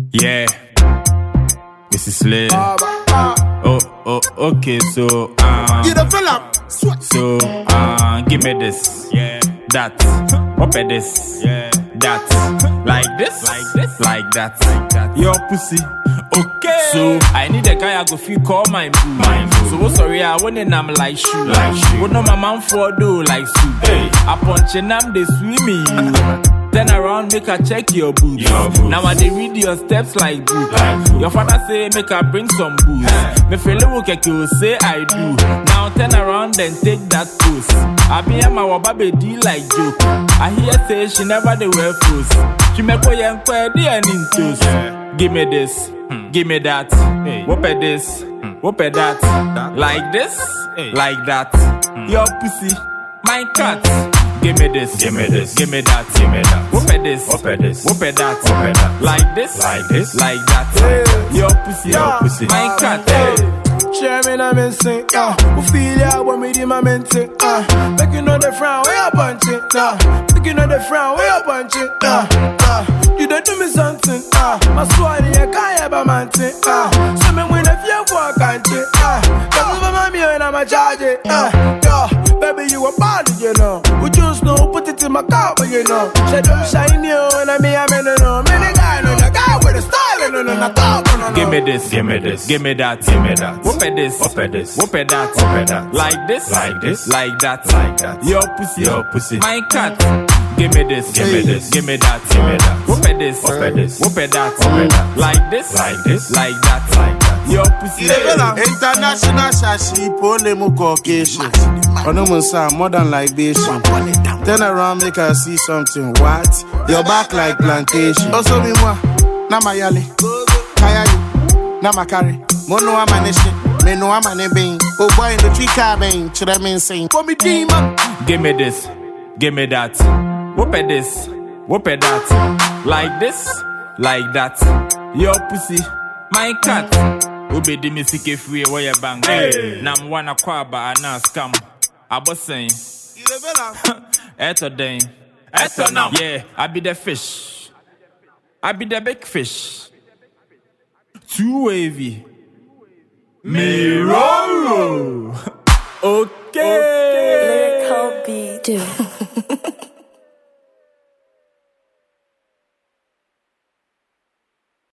Yeah, Mrs. Slay. Oh, okay, so You the fella. so give me this, yeah, that, up at this, yeah, that, like this, like that, your pussy. Okay, so I need a guy I go feel call my boo. So sorry, I want and I'm like shoe. What no my man for do like soup. Hey, I punch and I'm the swimming. Turn around, make her check your boobs. Now I dey read your steps like book. Your father say make her bring some booze. Me feel look like you say I do. Now turn around and take that post. I be my wababe D like joke. I hear say she never dey wear clothes. She make boy and query and intos. Give me this, give me that. Whoop at this, whoop at that. Like this, like that. Your pussy, my cat. Give me this, give me this, give me that, give me that. Whoop at this, whoop at this, whoop at that, whoop at that. Like this, like that. Your pussy, my cat. Share me na me sing, who feel ya when me di my mente, make you know the frown, where you punch it, make you know the frown, where you punch it, you don't do me something, my swine, you can't ever man it, so me when if you walk and it, cause over my me and I'm a charge it, baby you a body, you know, we just know, put it in my car, but you know, she don't shine you, and I mean, no, many guy, no, the guy with the style, no, no. Give me this, give me this, give me that, give me that. Whoop at this, whoop at this, whoop at that, whoop at that. Like this, like that, like that. Your pussy, my cat. Give me this, give me this, give me that, give me that. Whoop at this, whoop at this, whoop at that, whoop at that. Like this, like that, like that. Your pussy. International shashi, polemu Caucasian. Onomunsa, modern libation. Turn around, make her see something. What? Your back like plantation. Also me moi, na mayale, kaya you, na makari. Mono amaneshi, me no amanebin. Oh boy in the tree car bang, chira me insane. For me demon. Give me this, give me that. Whoop at this, whoop at that. Like this, like that. Your pussy, my cat. Ube di misike free where you bang. Nam wana kwaba ana scam. Abo saying. Eto dang. Eto now. Yeah, I be the fish. I be the big fish. Too wavy. Me